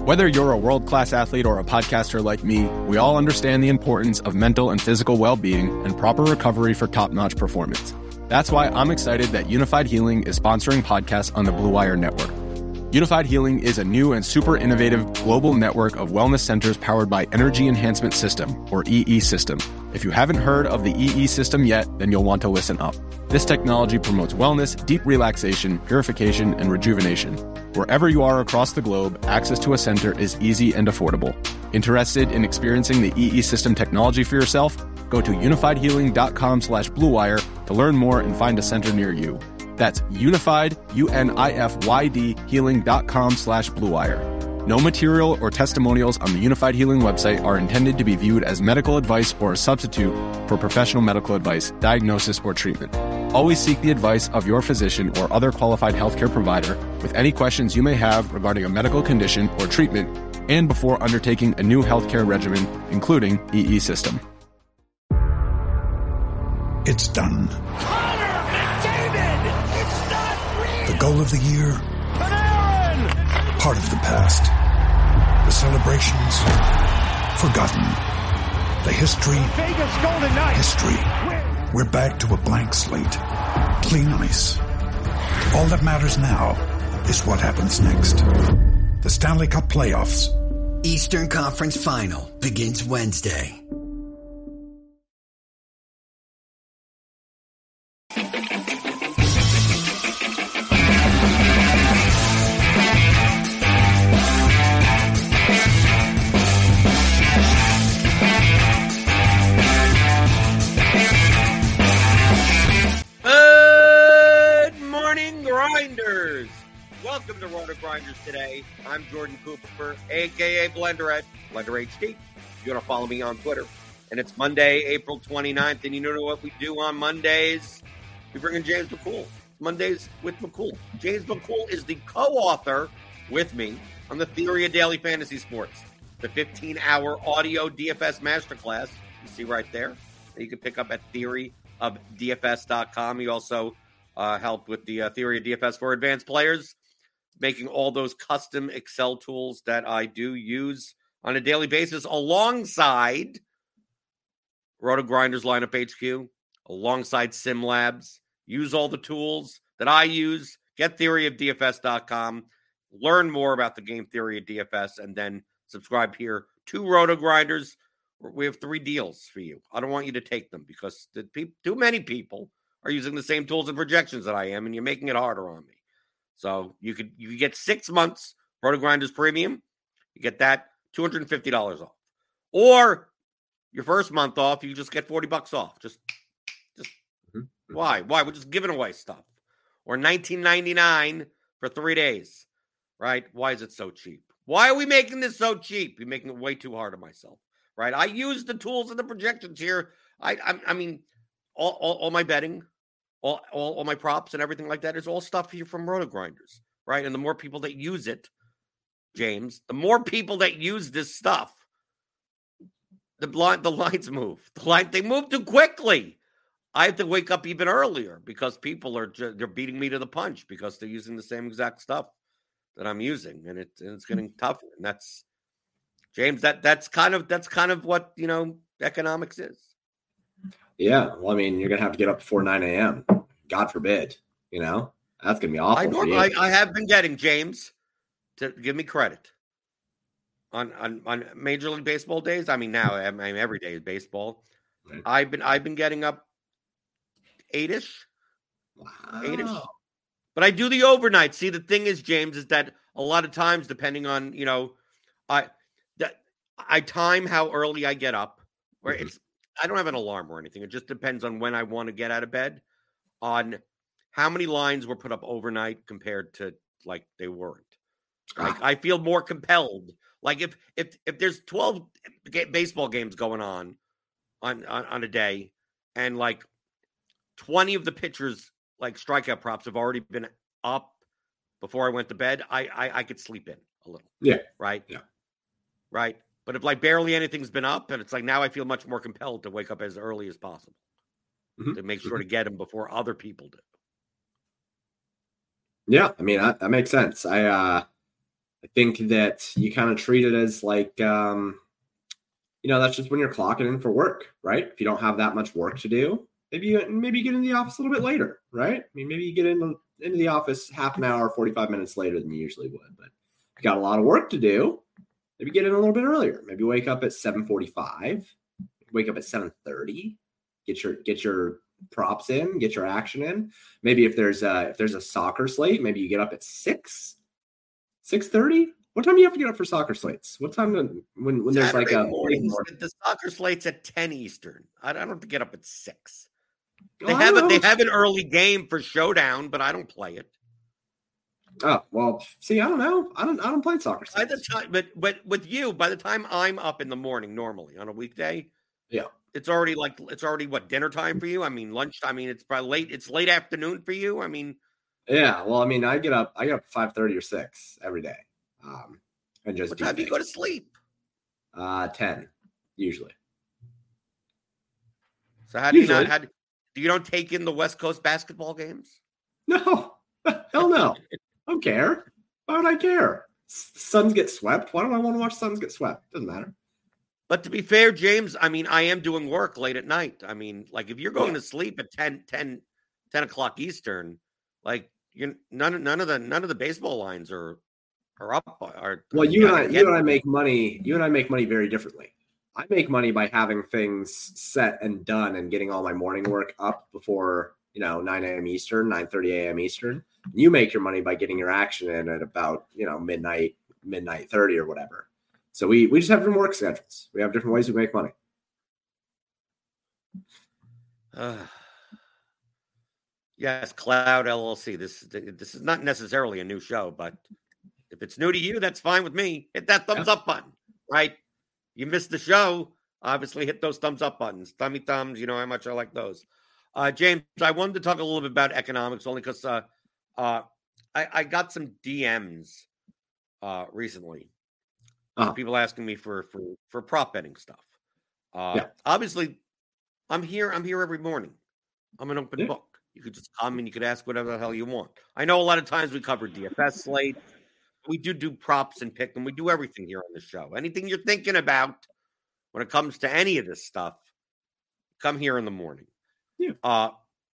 Whether you're a world-class athlete or a podcaster like me, we all understand the importance of mental and physical well-being and proper recovery for top-notch performance. That's why I'm excited that Unified Healing is sponsoring podcasts on the Blue Wire Network. Unified Healing is a new and super innovative global network of wellness centers powered by Energy Enhancement System, or EE System. If you haven't heard of the EE System yet, then you'll want to listen up. This technology promotes wellness, deep relaxation, purification, and rejuvenation. Wherever you are across the globe, access to a center is easy and affordable. Interested in experiencing the EE System technology for yourself? Go to unifiedhealing.com/bluewire to learn more and find a center near you. That's unified, UNIFYD, healing.com/bluewire. No material or testimonials on the Unified Healing website are intended to be viewed as medical advice or a substitute for professional medical advice, diagnosis, or treatment. Always seek the advice of your physician or other qualified healthcare provider with any questions you may have regarding a medical condition or treatment and before undertaking a new healthcare regimen, including EE System. It's done. The goal of the year, part of the past. The celebrations, forgotten. The history, Vegas Golden Knights. History. We're back to a blank slate. Clean ice. All that matters now is what happens next. The Stanley Cup Playoffs. Eastern Conference Final begins Wednesday. Welcome to Roto Grinders today. I'm Jordan Cooper, a.k.a. Blender at Blender HD. If you want to follow me on Twitter. And it's Monday, April 29th. And you know what we do on Mondays? We bring in James McCool. Mondays with McCool. James McCool is the co-author with me on the Theory of Daily Fantasy Sports, the 15-hour audio DFS masterclass you see right there that you can pick up at theoryofdfs.com. He also helped with the Theory of DFS for advanced players, making all those custom Excel tools that I do use on a daily basis alongside Roto Grinders Lineup HQ, alongside SimLabs. Use all the tools that I use. Get theoryofdfs.com. Learn more about the game Theory of DFS, and then subscribe here to Roto Grinders. We have 3 deals for you. I don't want you to take them because too many people are using the same tools and projections that I am, and you're making it harder on me. So you could get 6 months Roto Grinders Premium. You get that $250 off. Or your first month off, you just get $40 off. Just why? We're just giving away stuff. Or $19.99 for 3 days. Right? Why is it so cheap? Why are we making this so cheap? You're making it way too hard on myself. Right? I use the tools and the projections here. I mean, all my betting, all my props and everything like that is all stuff here from Roto Grinders, right? And the more people that use it, James, the more people that use this stuff, the lines move. They move too quickly. I have to wake up even earlier because people they're beating me to the punch because they're using the same exact stuff that I'm using, and it's getting tougher. And that's James. That's kind of what economics is. Yeah, well, I mean, you're gonna have to get up before 9 a.m. God forbid, that's gonna be awful. I have been getting, James, to give me credit on Major League Baseball days. I mean, now every day is baseball. Right. I've been getting up 8-ish. Wow. 8-ish. But I do the overnight. See, the thing is, James, is that a lot of times, depending on I time how early I get up. Where I don't have an alarm or anything. It just depends on when I want to get out of bed, on how many lines were put up overnight compared to like they weren't. Like I feel more compelled. Like if there's 12 baseball games going on a day, and like 20 of the pitchers like strikeout props have already been up before I went to bed, I could sleep in a little. Yeah. Right. Yeah. Right. But if like barely anything's been up, and it's like now I feel much more compelled to wake up as early as possible to make sure to get them before other people do. Yeah, I mean that makes sense. I think that you kind of treat it as like, that's just when you're clocking in for work, right? If you don't have that much work to do, maybe you get in the office a little bit later, right? I mean, maybe you get into the office half an hour, 45 minutes later than you usually would. But if you got a lot of work to do, maybe get in a little bit earlier. Maybe wake up at 7:45, wake up at 7:30, get your props in, get your action in. Maybe if there's a soccer slate, maybe you get up at 6:30. What time do you have to get up for soccer slates? What time when there's Saturday like a mornings, the soccer slate's at 10 Eastern. I don't have to get up at 6. Oh, They have an early game for Showdown, but I don't play it. Oh, well, see, I don't know. I don't play soccer slates. By the time, but with you, by the time I'm up in the morning normally on a weekday, yeah, it's already what, dinner time for you? I mean, lunch. I mean, it's probably late. It's late afternoon for you. I mean, yeah. Well, I mean, I get up 5:30 or 6 every day, and just what time do you go to sleep? 10 usually. So how do you not? Do you don't take in the West Coast basketball games? No, hell no. I don't care. Why would I care? Suns get swept. Why don't I want to watch Suns get swept? Doesn't matter. But to be fair, James, I mean, I am doing work late at night. I mean, like if you're going to sleep at 10 o'clock Eastern, like none of the baseball lines are up. Well, you and I make money. You and I make money very differently. I make money by having things set and done and getting all my morning work up before 9 a.m. Eastern, 9:30 a.m. Eastern. You make your money by getting your action in at about midnight 30 or whatever. So we just have different work schedules. We have different ways we make money. Yes, Cloud LLC. This is not necessarily a new show, but if it's new to you, that's fine with me. Hit that thumbs up button, right? You missed the show, obviously hit those thumbs up buttons. Thummy thumbs, you know how much I like those. James, I wanted to talk a little bit about economics only because I got some DMs recently. People asking me for prop betting stuff. Obviously, I'm here every morning. I'm an open book. You could just come and you could ask whatever the hell you want. I know a lot of times we cover DFS slate. We do props and pick, and we do everything here on the show. Anything you're thinking about when it comes to any of this stuff, come here in the morning. Yeah.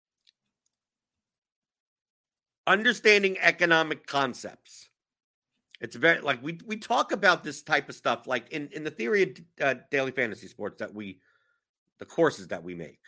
Understanding economic concepts. It's very like we talk about this type of stuff like in the theory of daily fantasy sports the courses that we make.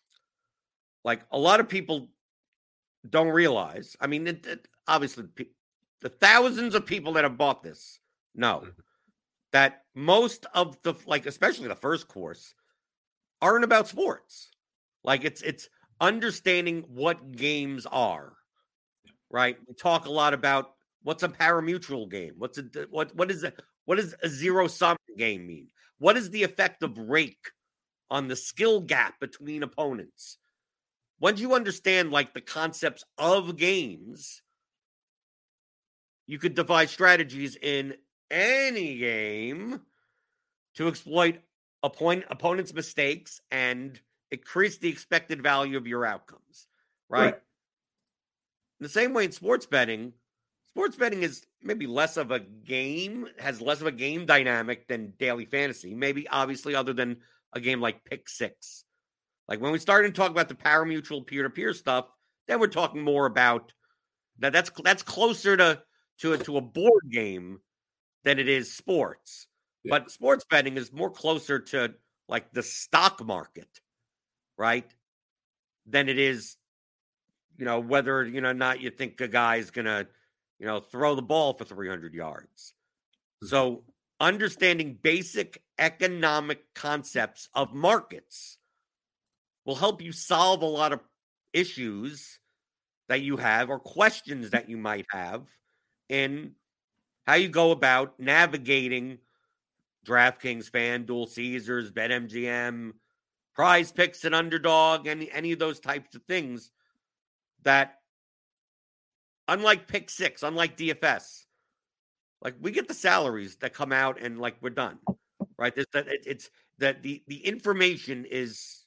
Like a lot of people don't realize. I mean, obviously, the thousands of people that have bought this know that most of especially the first course, aren't about sports. Like it's understanding what games are, right? We talk a lot about what's a pari-mutuel game. What does a zero-sum game mean? What is the effect of rake on the skill gap between opponents? Once you understand like the concepts of games, you could devise strategies in any game to exploit opponents' mistakes and increase the expected value of your outcomes, right? In the same way in sports betting is maybe less of a game, has less of a game dynamic than daily fantasy, maybe obviously other than a game like Pick Six. Like when we started to talk about the pari-mutuel peer-to-peer stuff, then we're talking more about that's closer to a board game than it is sports. Yeah. But sports betting is more closer to like the stock market, right? Than it is, whether, not you think a guy's going to, throw the ball for 300 yards. So understanding basic economic concepts of markets will help you solve a lot of issues that you have or questions that you might have in how you go about navigating DraftKings, FanDuel, Caesars, BetMGM, Prize Picks, and Underdog, and any of those types of things that, unlike Pick Six, unlike DFS, like we get the salaries that come out and like we're done, right? It's that the information is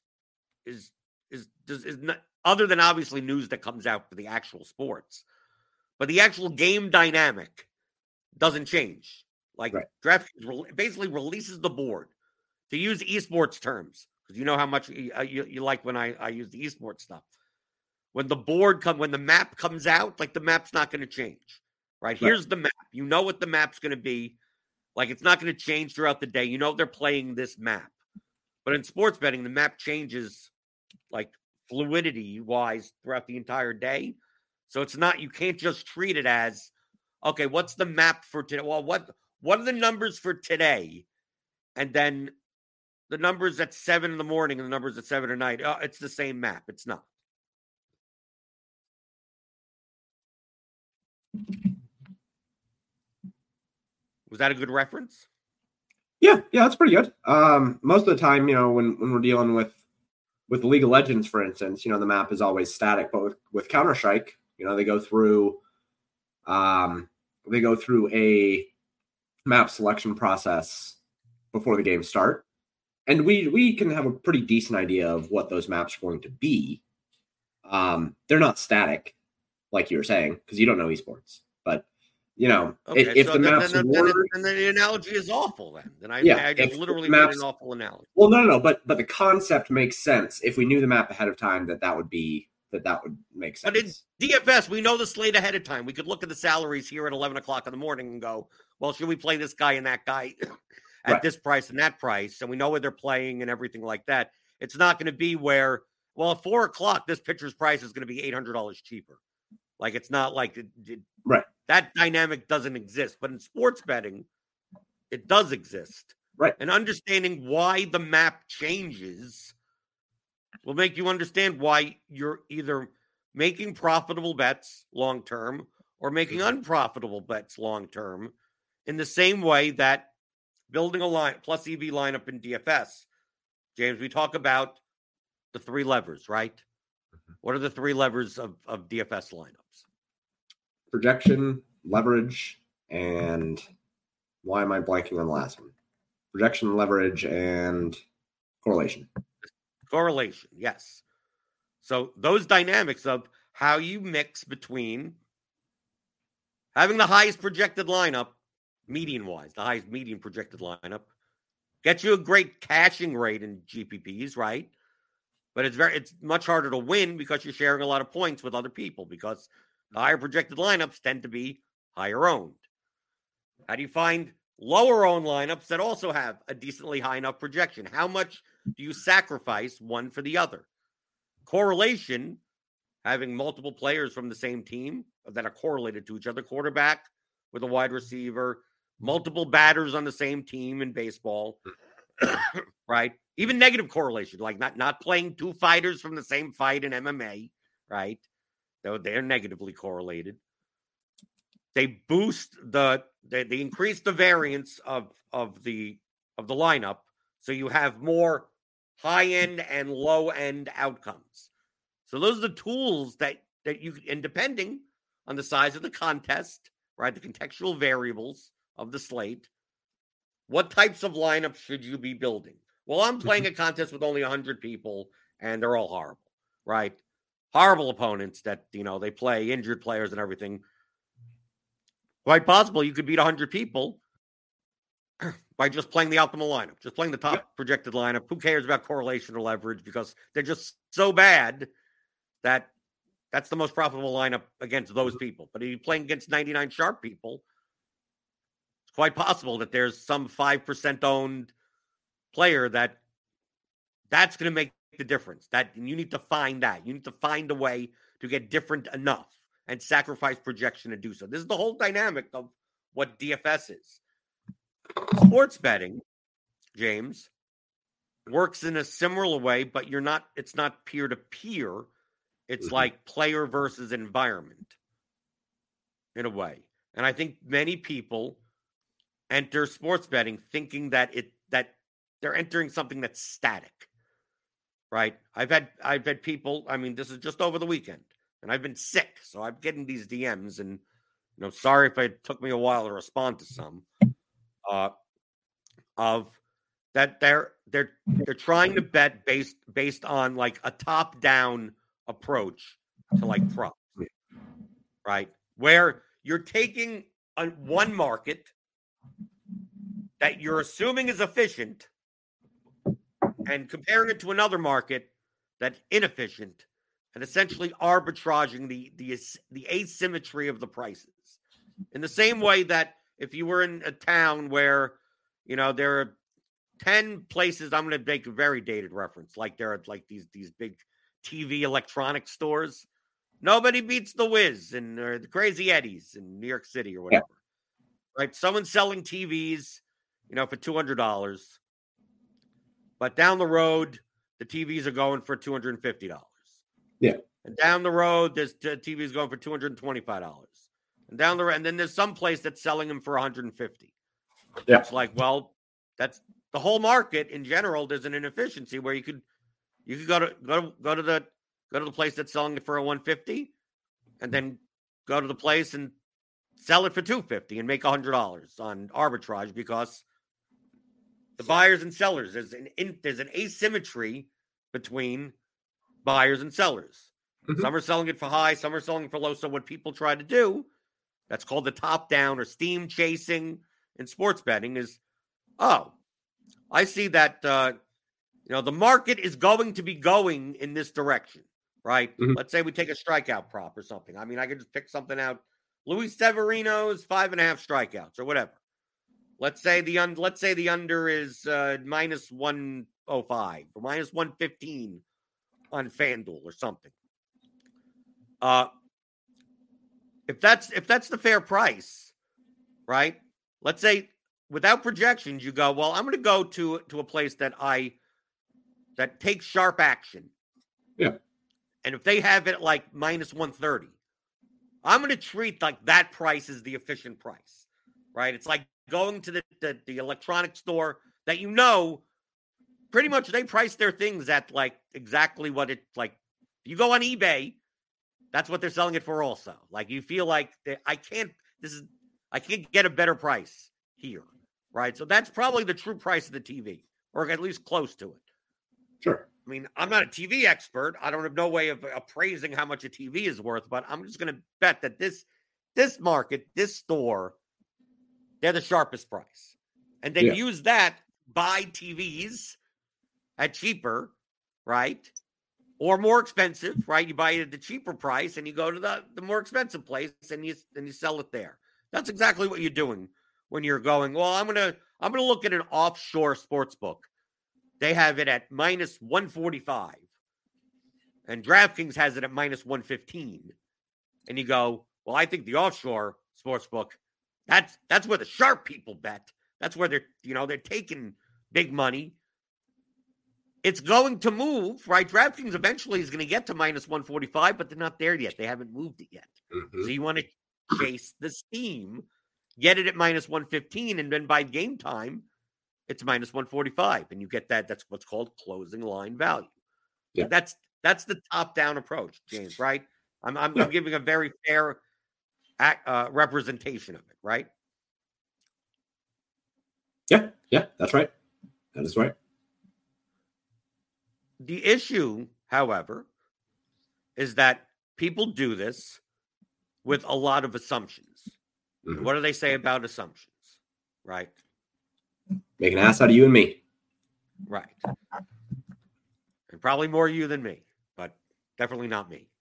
not, other than obviously news that comes out for the actual sports, but the actual game dynamic doesn't change. Like Right. DraftKings basically releases the board, to use esports terms, because you know how much you like when I use the esports stuff. When the map comes out, like the map's not going to change, right? Here's the map. You know what the map's going to be. Like it's not going to change throughout the day. You know they're playing this map. But in sports betting, the map changes like fluidity-wise throughout the entire day. So it's not, you can't just treat it as, okay, what's the map for today? Well, what are the numbers for today? And then the numbers at 7 in the morning and the numbers at 7 at night. It's the same map. It's not. Was that a good reference? Yeah, that's pretty good. Most of the time, when we're dealing with League of Legends, for instance, the map is always static. But with Counter-Strike, they go through a map selection process before the games start, and we can have a pretty decent idea of what those maps are going to be. They're not static, like you were saying, because you don't know esports, but. Okay, if so the maps then the analogy is awful. Then I just literally made an awful analogy. Well, no, but the concept makes sense if we knew the map ahead of time. That would make sense. But in DFS, we know the slate ahead of time. We could look at the salaries here at 11 o'clock in the morning and go, well, should we play this guy and that guy at this price and that price? And we know where they're playing and everything like that. It's not going to be where, well, at 4 o'clock, this pitcher's price is going to be $800 cheaper. Like it's not like right. That dynamic doesn't exist. But in sports betting, it does exist. Right. And understanding why the map changes will make you understand why you're either making profitable bets long term or making unprofitable bets long term, in the same way that building a plus EV lineup in DFS. James, we talk about the 3 levers, right? What are the 3 levers of DFS lineups? Projection, leverage, and why am I blanking on the last one? Projection, leverage, and correlation. Correlation, yes. So those dynamics of how you mix between having the highest projected lineup, median-wise, the highest median projected lineup, gets you a great cashing rate in GPPs, right? But it's much harder to win because you're sharing a lot of points with other people, because the higher projected lineups tend to be higher owned. How do you find lower owned lineups that also have a decently high enough projection? How much do you sacrifice one for the other? Correlation, having multiple players from the same team that are correlated to each other, quarterback with a wide receiver, multiple batters on the same team in baseball, right? Even negative correlation, like not playing 2 fighters from the same fight in MMA, right? They're negatively correlated. They boost they increase the variance of the lineup, so you have more high end and low end outcomes. So those are the tools that you, and depending on the size of the contest, right, the contextual variables of the slate, what types of lineups should you be building? Well, I'm playing a contest with only 100 people, and they're all horrible, right? Horrible opponents that, they play injured players and everything. Quite possible you could beat 100 people by just playing the optimal lineup, just playing the top projected lineup. Who cares about correlation or leverage? Because they're just so bad that that's the most profitable lineup against those people. But if you're playing against 99 sharp people, it's quite possible that there's some 5% owned player that's going to make the difference. That you need to find that. You need to find a way to get different enough and sacrifice projection to do so. This is the whole dynamic of what DFS is. Sports betting, James, works in a similar way, but it's not peer-to-peer. It's like player versus environment in a way. And I think many people enter sports betting thinking that they're entering something that's static. Right. I've had people, this is just over the weekend, and I've been sick. So I'm getting these DMs, and, sorry if it took me a while to respond to some, of that they're trying to bet based on like a top down approach to like props, right? Where you're taking one market that you're assuming is efficient and comparing it to another market that's inefficient and essentially arbitraging the asymmetry of the prices. In the same way that if you were in a town where, there are 10 places, I'm going to make a very dated reference, like there are like these big TV electronic stores. Nobody beats the Wiz or the Crazy Eddies in New York City or whatever. Yeah. Right? Someone's selling TVs, for $200. But down the road, the TVs are going for $250. Yeah. And down the road, there's TVs going for $225. And down the road, and then there's some place that's selling them for $150. Yeah. It's like, well, that's the whole market in general. There's an inefficiency where you could go to the place that's selling it for a $150, and then go to the place and sell it for $250 and make $100 on arbitrage because the buyers and sellers, there's an asymmetry between buyers and sellers. Mm-hmm. Some are selling it for high, some are selling it for low. So what people try to do, that's called the top down or steam chasing in sports betting, is, I see that the market is going to be going in this direction, right? Mm-hmm. Let's say we take a strikeout prop or something. I mean, I could just pick something out. Luis Severino's 5.5 strikeouts or whatever. Let's say the under is minus 105 or minus 115 on FanDuel or something. If that's the fair price, right? Let's say without projections, you go, well, I'm going to go to a place that takes sharp action. Yeah. And if they have it like minus 130, I'm going to treat like that price as the efficient price, right? It's like going to the electronic store that pretty much they price their things at like exactly what it's like. You go on eBay, that's what they're selling it for also. Like you feel like I can't get a better price here, right? So that's probably the true price of the TV, or at least close to it. Sure. I mean, I'm not a TV expert. I don't have no way of appraising how much a TV is worth, but I'm just going to bet that this market, this store, they're the sharpest price. And then use that, buy TVs at cheaper, right? Or more expensive, right? You buy it at the cheaper price and you go to the more expensive place and you sell it there. That's exactly what you're doing when you're going, well, I'm going to look at an offshore sports book. They have it at minus 145. And DraftKings has it at minus 115. And you go, well, I think the offshore sports book, that's where the sharp people bet. That's where they're taking big money. It's going to move, right? DraftKings eventually is going to get to minus 145, but they're not there yet. They haven't moved it yet. Mm-hmm. So you want to chase the steam, get it at minus 115, and then by game time, it's minus 145, and you get that. That's what's called closing line value. Yeah. That's the top-down approach, James, right? I'm giving a very fair representation of it, right? Yeah, that's right. That is right. The issue, however, is that people do this with a lot of assumptions. Mm-hmm. What do they say about assumptions, right? Make an ass out of you and me. Right. And probably more you than me, but definitely not me.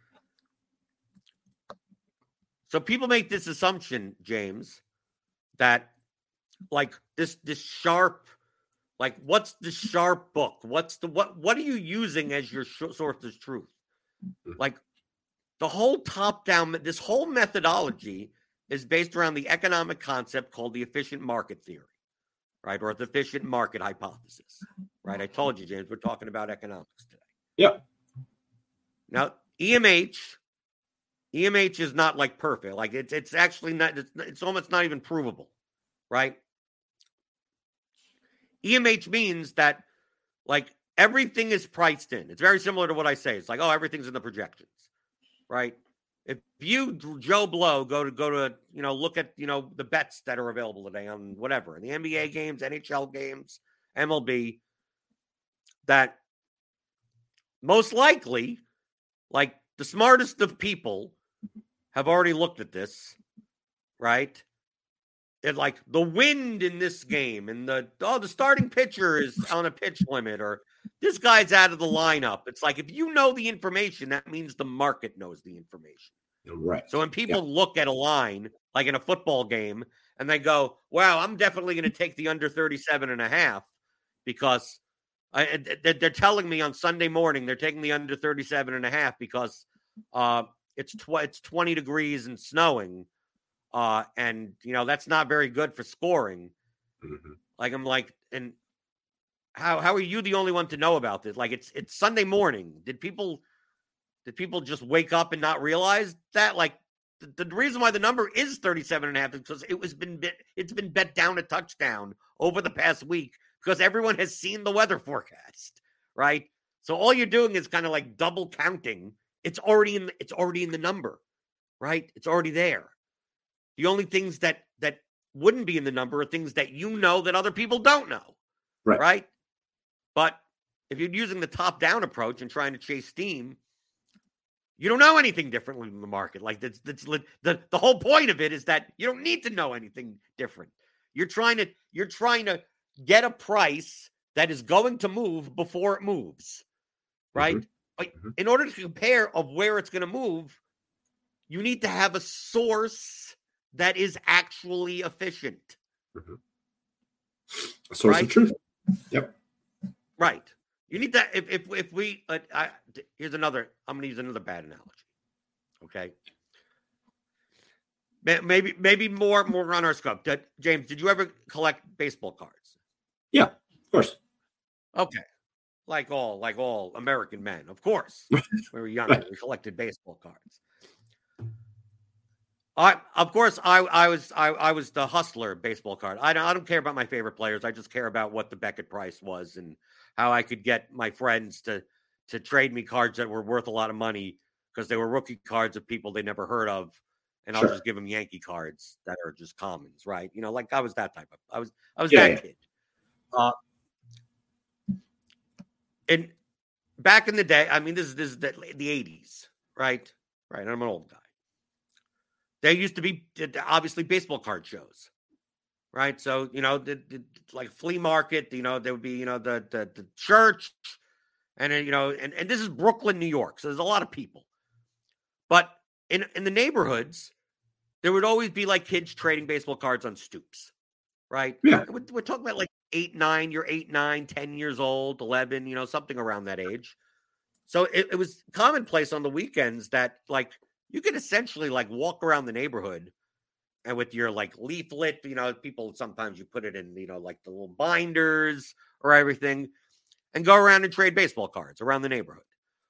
So people make this assumption, James, that like this sharp, like what's the sharp book? What are you using as your source of truth? Like the whole top-down, this whole methodology is based around the economic concept called the efficient market theory, right? Or the efficient market hypothesis, right? I told you, James, we're talking about economics today. Yeah. Now, EMH is not like perfect. Like it's actually not, it's almost not even provable, right? EMH means that like everything is priced in. It's very similar to what I say. It's like, oh, everything's in the projections, right? If you, Joe Blow, go to look at, the bets that are available today on whatever, the NBA games, NHL games, MLB, that most likely, like the smartest of people have already looked at this, right? like the wind in this game and the starting pitcher is on a pitch limit or this guy's out of the lineup. It's like, if you know the information, that means the market knows the information. Right. So when people look at a line, like in a football game, and they go, wow, I'm definitely going to take the under 37.5 because they're telling me on Sunday morning they're taking the under 37.5 because it's 20 degrees and snowing. And, that's not very good for scoring. Mm-hmm. Like, I'm like, and how are you the only one to know about this? Like, it's Sunday morning. Did people just wake up and not realize that? Like, the reason why the number is 37.5 is because it's been bet down a touchdown over the past week because everyone has seen the weather forecast, right? So all you're doing is kind of like double counting. It's already in the number, right? It's already there. The only things that wouldn't be in the number are things that that other people don't know, right? But if you're using the top-down approach and trying to chase steam, you don't know anything differently than the market. Like, the whole point of it is that you don't need to know anything different. You're trying to get a price that is going to move before it moves, right? Mm-hmm. But in order to compare of where it's going to move, you need to have a source that is actually efficient. Mm-hmm. A source of truth. Yep. Right. You need that. If we, here's another, I'm going to use another bad analogy. Okay. Maybe more on our scope. James, did you ever collect baseball cards? Yeah, of course. Okay. Like all American men, of course. When we were younger, we collected baseball cards. Of course, I was the hustler baseball card. I don't care about my favorite players. I just care about what the Beckett price was and how I could get my friends to trade me cards that were worth a lot of money because they were rookie cards of people they never heard of, and I'll just give them Yankee cards that are just commons, right? Like I was that type of. I was that kid. And back in the day, I mean, this is the 80s, right? Right. I'm an old guy. There used to be obviously baseball card shows, right? So, like flea market, there would be, the church and, and this is Brooklyn, New York. So there's a lot of people, but in the neighborhoods, there would always be like kids trading baseball cards on stoops, right? Yeah. We're talking about like 8, 9, you're 8, 9, 10 years old, 11, something around that age. So it was commonplace on the weekends that like, you could essentially like walk around the neighborhood and with your like leaflet, people, sometimes you put it in, like the little binders or everything and go around and trade baseball cards around the neighborhood.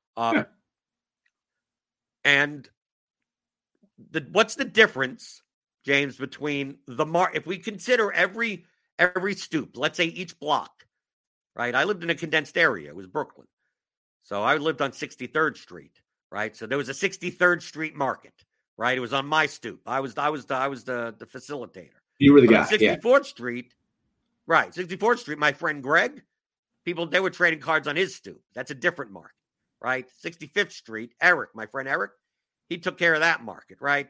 And what's the difference, James, between if we consider every stoop, let's say each block, right? I lived in a condensed area. It was Brooklyn. So I lived on 63rd Street. Right. So there was a 63rd Street market. Right. It was on my stoop. I was the facilitator. You were the guy. 64th Street. Right. 64th Street. My friend Greg, they were trading cards on his stoop. That's a different market. Right. 65th Street. Eric, my friend Eric, he took care of that market. Right.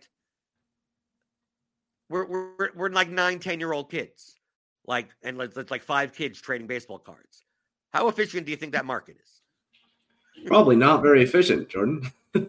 We're like 9, 10-year-old kids. And it's like 5 kids trading baseball cards. How efficient do you think that market is? Probably not very efficient, Jordan.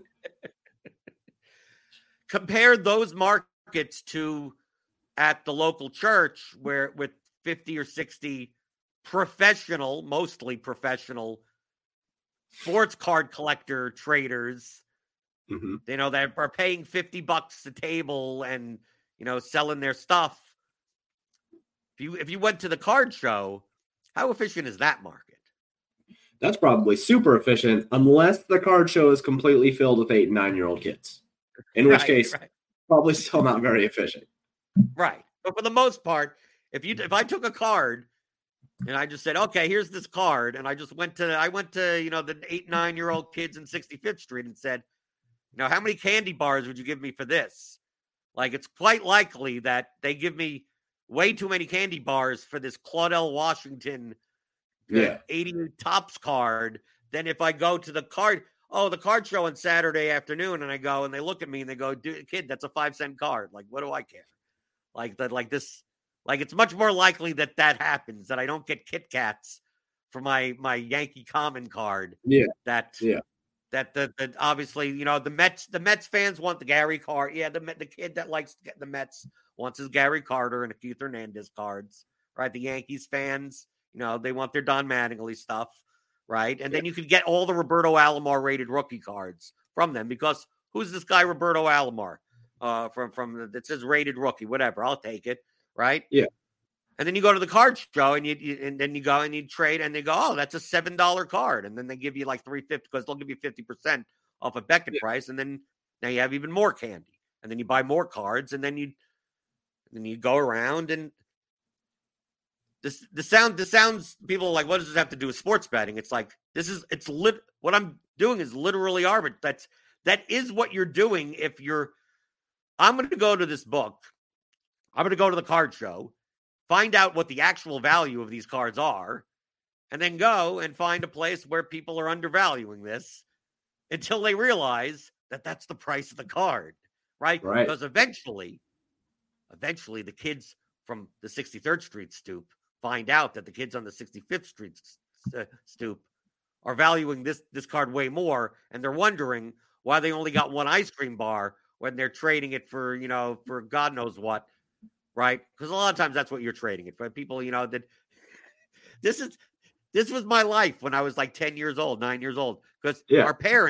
Compare those markets to at the local church where with 50 or 60 mostly professional sports card collector traders, that are paying $50 a table and, selling their stuff. If you went to the card show, how efficient is that market? That's probably super efficient unless the card show is completely filled with 8 and 9-year-old kids, in which case probably still not very efficient. Right. But for the most part, if I took a card and I just said, okay, here's this card. And I went to the 8, 9-year-old kids in 65th Street and said, how many candy bars would you give me for this? Like, it's quite likely that they give me way too many candy bars for this Claudel Washington 88 Topps card than if I go to the card show on Saturday afternoon and I go and they look at me and they go, dude, kid, that's a 5-cent card. Like, what do I care? Like that, like this, Like, it's much more likely that happens, that I don't get Kit Kats for my Yankee Common card. Yeah. That Yeah. that obviously, the Mets fans want the Gary Carter. Yeah, the kid that likes the Mets wants his Gary Carter and a Keith Hernandez cards, right? The Yankees fans, they want their Don Mattingly stuff, right? And then you could get all the Roberto Alomar rated rookie cards from them, because who's this guy Roberto Alomar? From that says rated rookie, whatever. I'll take it, right? Yeah. And then you go to the card show and then you go and you trade, and they go, oh, that's a $7 card, and then they give you like $3.50, because they'll give you 50% off a Beckett price, and then now you have even more candy, and then you buy more cards, and then you go around, and this sounds, people are like, what does this have to do with sports betting? It's like, what I'm doing is literally arbitrary. That is what you're doing. If I'm going to go to this book, I'm going to go to the card show, find out what the actual value of these cards are, and then go and find a place where people are undervaluing this until they realize that that's the price of the card, right? Because eventually the kids from the 63rd Street stoop find out that the kids on the 65th Street stoop are valuing this card way more, and they're wondering why they only got one ice cream bar when they're trading it for God knows what. Right? Because a lot of times that's what you're trading it for. People, that this was my life when I was like 10 years old, 9 years old. Because our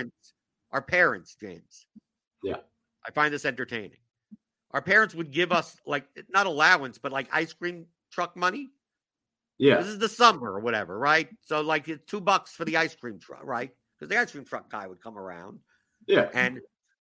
parents, James. Yeah. I find this entertaining. Our parents would give us, like, not allowance, but like ice cream truck money. Yeah. This is the summer or whatever, right? So like it's $2 for the ice cream truck, right? Because the ice cream truck guy would come around. Yeah. And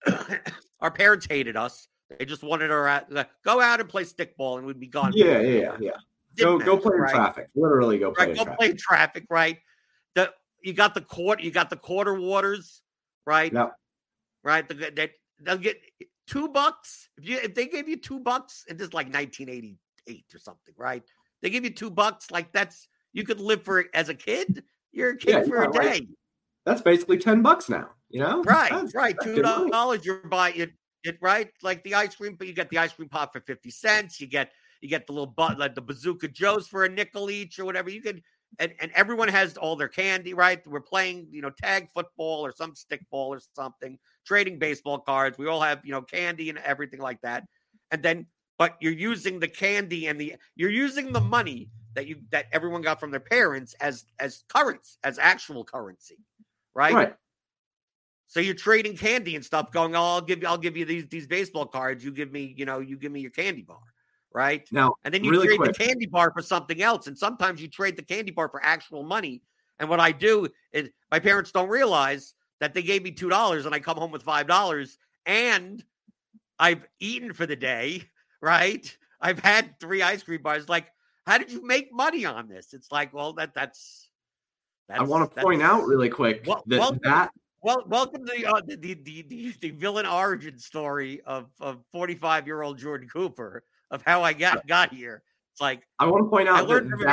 our parents hated us. They just wanted her go out and play stickball, and we'd be gone. Yeah. Go play in traffic. Literally go play in traffic. Play in traffic, right? You got the quarter waters, right? No. Right. They'll get $2 if they gave you $2, and this is like 1988 or something, right? They give you $2, like you could live for as a kid. You're a kid for a day. Right. That's basically $10 now. Right. That's $2 you're buying it. Right, like the ice cream, but you get the ice cream pop for 50 cents. You get the little like the Bazooka Joes for a nickel each or whatever. You could, and everyone has all their candy. Right, we're playing tag football or some stickball or something, trading baseball cards. We all have candy and everything like that. And then, but you're using the candy and you're using the money that everyone got from their parents as actual currency, right? Right. So you're trading candy and stuff, going, oh, I'll give you these baseball cards. You give me your candy bar, right? Now, and then you trade the candy bar for something else. And sometimes you trade the candy bar for actual money. And what I do is, my parents don't realize that they gave me $2 and I come home with $5 and I've eaten for the day, right? I've had 3 ice cream bars. Like, how did you make money on this? It's like, well, that's I want to point out really quick welcome to the villain origin story of 45-year-old Jordan Cooper, of how I got here. It's like, I want to point out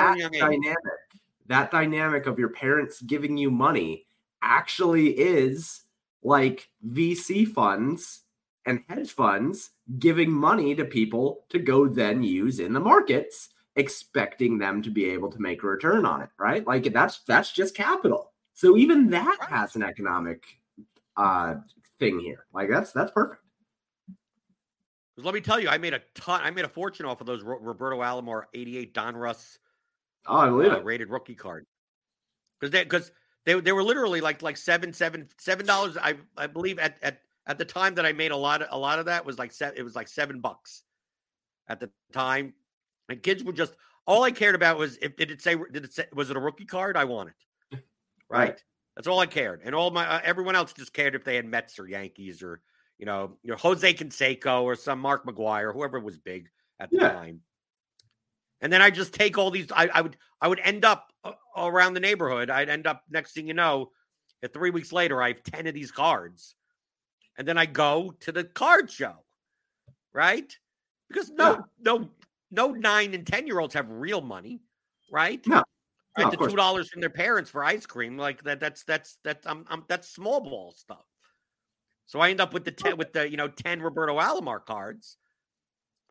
that dynamic of your parents giving you money actually is like VC funds and hedge funds giving money to people to go then use in the markets, expecting them to be able to make a return on it, right? Like that's just capital. So even that has an economic thing here. Like that's perfect. Because let me tell you, I made a fortune off of those Roberto Alomar 88 Donruss I believe it. rated rookie card. Because they were literally like $7. I believe at the time that I made a lot of that was like it was like $7 at the time. And kids would just, all I cared about was did it say was it a rookie card? I want it. Right. That's all I cared. And all my everyone else just cared if they had Mets or Yankees or Jose Canseco or some Mark McGwire, whoever was big at the time. And then I just take all these. I would end up around the neighborhood. I'd end up, next thing you know, 3 weeks later, I have 10 of these cards, and then I go to the card show, right? Because no 9 and 10-year-olds have real money, right? No. Right, the $2 from their parents for ice cream, like that's small ball stuff. So I end up with the 10 Roberto Alomar cards,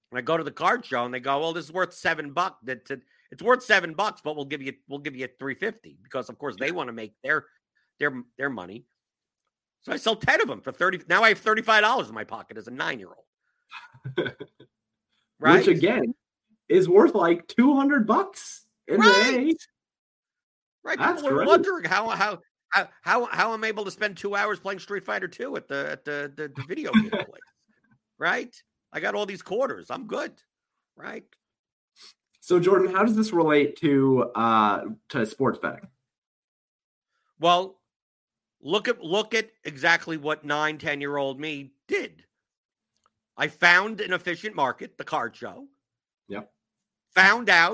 And I go to the card show and they go, well, this is worth $7. It's worth $7, but we'll give you $350 because of course they want to make their money. So I sell 10 of them for $30. Now I have $35 in my pocket as a 9-year-old. Right? Which again is worth like $200 in the A. Right. People are wondering how I'm able to spend 2 hours playing Street Fighter 2 at the video game place. Right? I got all these quarters. I'm good. Right? So Jordan, how does this relate to sports betting? Well, look at exactly what 9-10-year-old me did. I found an efficient market, the card show. Yep. Found out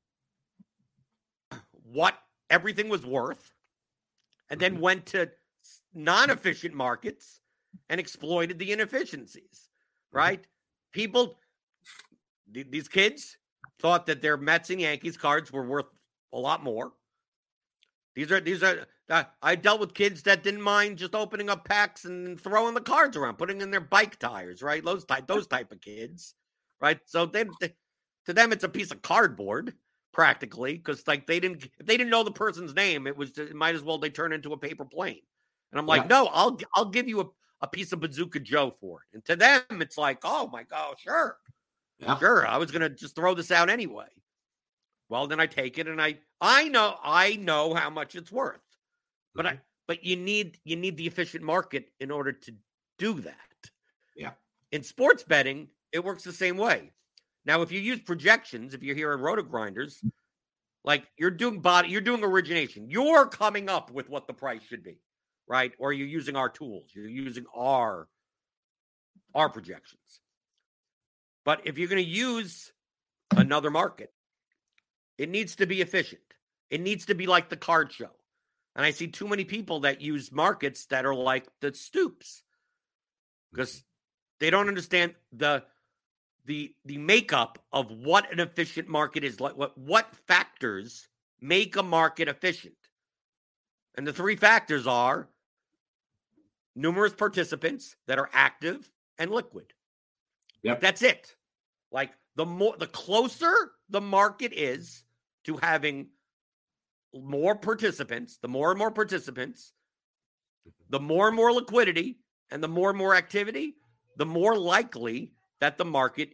what everything was worth, and then went to non-efficient markets and exploited the inefficiencies, right? People, these kids thought that their Mets and Yankees cards were worth a lot more. These are. I dealt with kids that didn't mind just opening up packs and throwing the cards around, putting in their bike tires, right? Those type of kids, right? So to them, it's a piece of cardboard practically, because like if they didn't know the person's name, it might as well they turn into a paper plane. And I'm like, no, I'll give you a piece of Bazooka Joe for it. And to them, it's like, oh my God, sure. I was gonna just throw this out anyway. Well, then I take it and I know how much it's worth. But you need the efficient market in order to do that. Yeah. In sports betting, it works the same way. Now, if you use projections, if you're here at Roto Grinders, like you're doing origination, you're coming up with what the price should be, right? Or you're using our tools, you're using our projections. But if you're going to use another market, it needs to be efficient. It needs to be like the card show. And I see too many people that use markets that are like the Stoops because they don't understand the makeup of what an efficient market is like. What factors make a market efficient? And the three factors are numerous participants that are active and liquid. Yep. That's it. Like the closer the market is to having more participants, the more and more participants, the more and more liquidity, and the more and more activity, the more likely that the market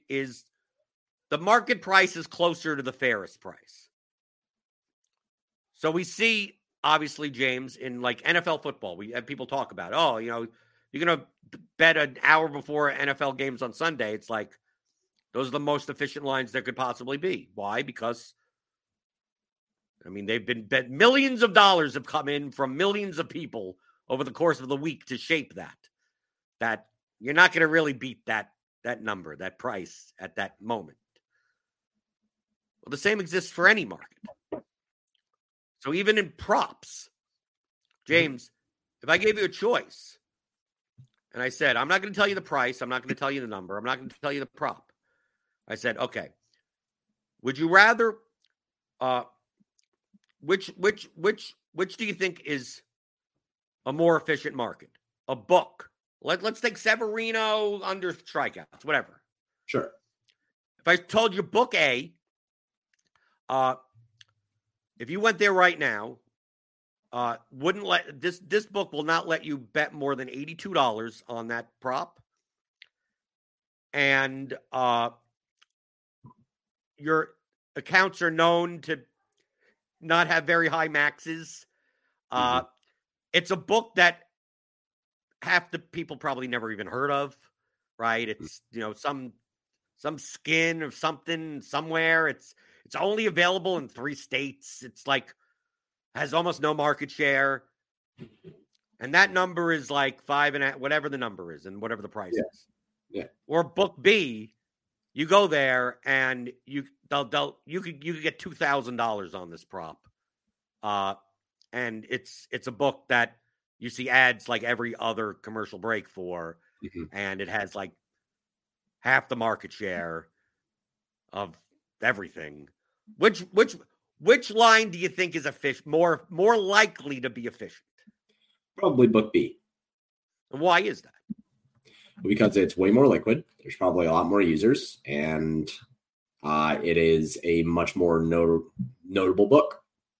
price is closer to the fairest price. So we see, obviously, James, in like NFL football, we have people talk about, you're going to bet an hour before NFL games on Sunday. It's like, those are the most efficient lines there could possibly be. Why? Because they've been bet millions of dollars have come in from millions of people over the course of the week to shape that you're not going to really beat that number, that price at that moment. Well, the same exists for any market. So even in props, James, if I gave you a choice and I said, I'm not going to tell you the price, I'm not going to tell you the number, I'm not going to tell you the prop. I said, okay, would you rather which do you think is a more efficient market? A book. Let's take Severino under strikeouts, whatever. Sure. If I told you book A, if you went there right now, wouldn't let this book will not let you bet more than $82 on that prop. And your accounts are known to not have very high maxes. It's a book that half the people probably never even heard of, right? It's, some skin of something somewhere. It's only available in 3 states. It's like has almost no market share. And that number is like 5.5, whatever the number is and whatever the price is. Yeah. Or book B, you go there and you could get $2,000 on this prop. And it's a book that you see ads like every other commercial break for, and it has like half the market share of everything. Which line do you think is more likely to be efficient? Probably book B. And why is that? Because it's way more liquid. There's probably a lot more users, and it is a much more notable book.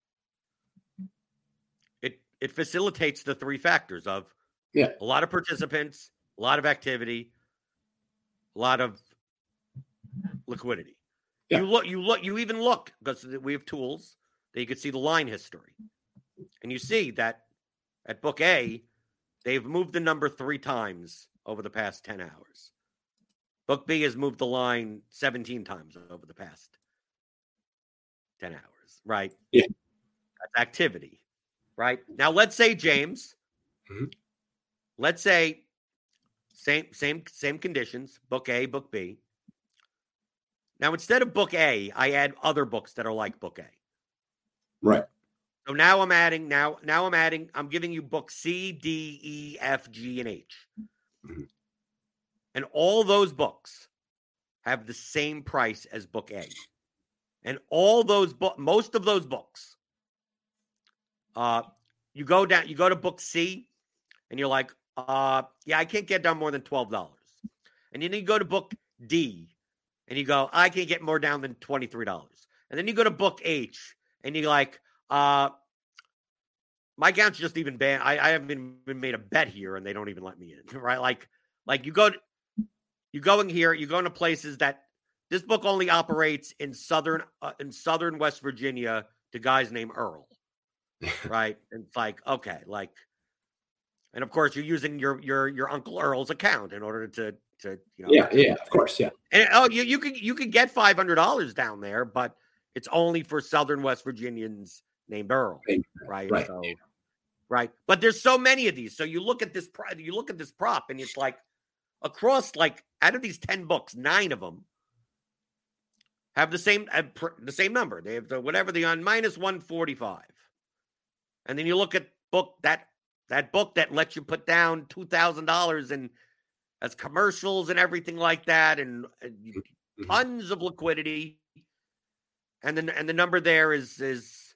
It facilitates the three factors of a lot of participants, a lot of activity, a lot of liquidity. Yeah. You even look, because we have tools that you can see the line history. And you see that at book A, they've moved the number 3 times over the past 10 hours. Book B has moved the line 17 times over the past 10 hours, right? Yeah. That's activity, right? Now, let's say, James, let's say same conditions, book A, book B. Now, instead of book A, I add other books that are like book A. Right. So now I'm giving you book C, D, E, F, G, and H. And all those books have the same price as book A. And most of those books, you go to book C, and you're like, yeah, I can't get down more than $12. And then you go to book D, and you go, I can't get more down than $23. And then you go to book H, and you're like, my account's just even banned. I haven't even made a bet here, and they don't even let me in, right? Like you go in here, you go into places that this book only operates in southern West Virginia to guys named Earl, right? And it's like, okay, like, and of course you're using your Uncle Earl's account in order to yeah, of course, yeah. And you could get $500 down there, but it's only for southern West Virginians named Earl, right? Right. So, right. But there's so many of these. So you look at this prop, and it's like across, like, out of these 10 books, 9 of them have the same number. They have the on minus 145. And then you look at that book that lets you put down $2,000 and as commercials and everything like that, and tons of liquidity. And the number there is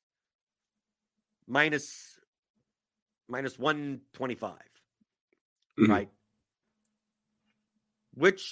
minus 125, right? Which